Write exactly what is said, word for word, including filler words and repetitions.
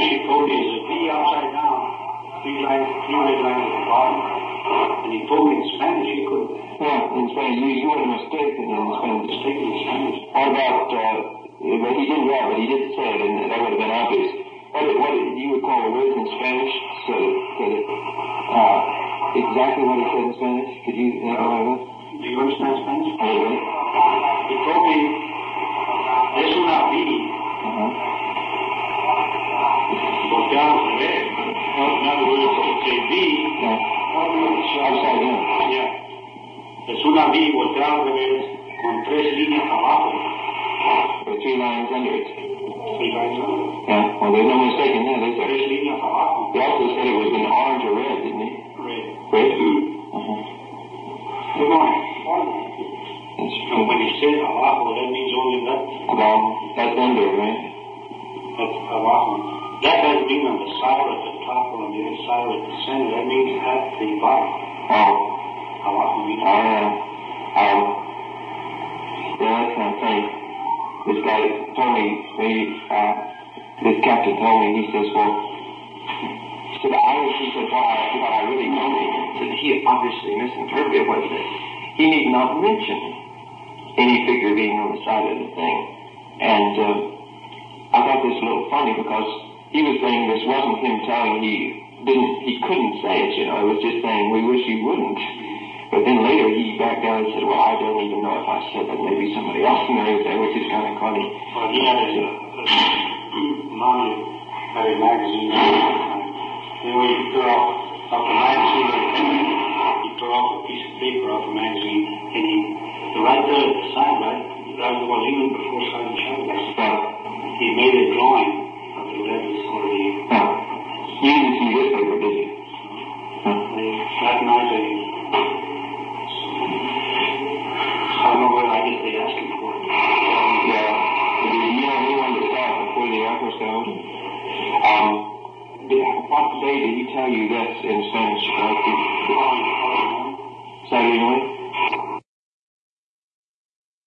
Spanish he told me is a V upside down, three lines, three red lines at the bottom. And he told me in Spanish he couldn't. Yeah, in Spanish. You, you were mistaken in Spanish. Mistaken in Spanish. What about, uh, but he didn't write, but he did say it, and that would have been obvious. What, what do you would call a word in Spanish? So that, so that, uh, exactly what he said in Spanish? Could you, you know what I mean? Do you understand Spanish? A little bit. He told me, es una V. Uh-huh. Volteado al revés. In other words, it's a V. Yeah. Upside down. Yeah. Es una V volteado al revés con tres líneas abajo. With three lines under it. Three lines under it. Yeah. Well, there's no mistake in that, is there? Tres líneas abajo. He also said it was in orange or red, didn't he? Red. Red? Uh-huh. Good morning. That's So when he said abajo, that means only that. Well, that's under, right? That's abajo. That doesn't mean on the side or at the top or on the other side or at the center. That means at the bottom. Oh. Abajo means. Oh, yeah. Um, yeah, that's kind of funny. This guy told me, maybe, uh, this captain told me, he says, well, he said, I wish he said, what I, what I really told him, said he obviously misinterpreted what he said. He need not mention any figure being on the side of the thing. And, uh, I thought this a little funny because he was saying this wasn't him telling he didn't, he couldn't say it, you know, it was just saying, we wish he wouldn't. But then later he backed down and said, well, I don't even know if I said that. Maybe somebody else knows that, which is kind of funny. Well, he had a, a mommy had a magazine. And when he tore off, off the magazine, he tore off a piece of paper off the magazine, and he, right there at the side, right, that was even before Sergeant Chavez. Yeah. He made a drawing of the letters for the... Yeah. You didn't see this paper, did you? Huh? That night, they... I don't know whether I guess they asked him for it. Yeah. Did you know anyone that saw it before the episode? Um, did, what day did he tell you that's in Spanish? Like, Oh, Saturday morning?